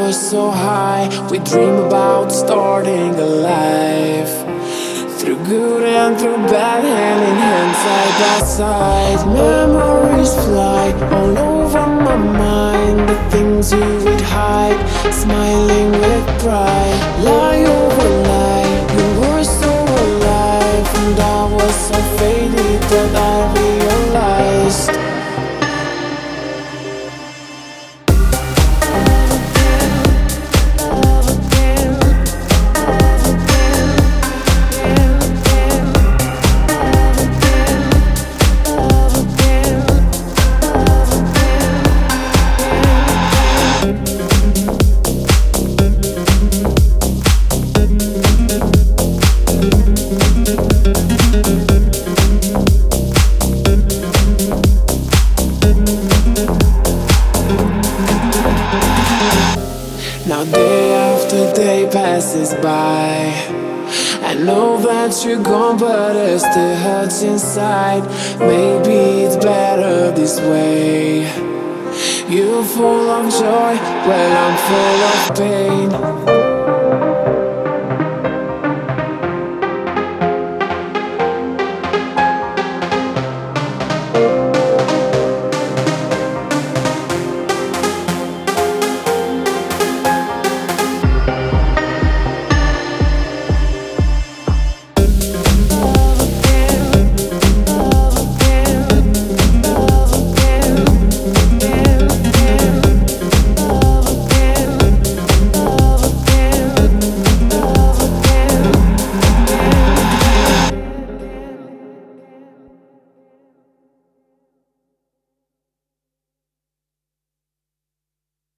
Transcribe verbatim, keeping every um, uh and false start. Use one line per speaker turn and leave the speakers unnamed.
were so high, we dream about starting a life. Through good and through bad, hand in hand, side by side. Memories fly all over my mind, the things you would hide, smiling with pride. Lie over lie, you were so alive, and I was so faded that I realized. Now day after day passes by, I know that you're gone, but it still hurts inside. Maybe it's better this way. You're full of joy, well I'm full of pain.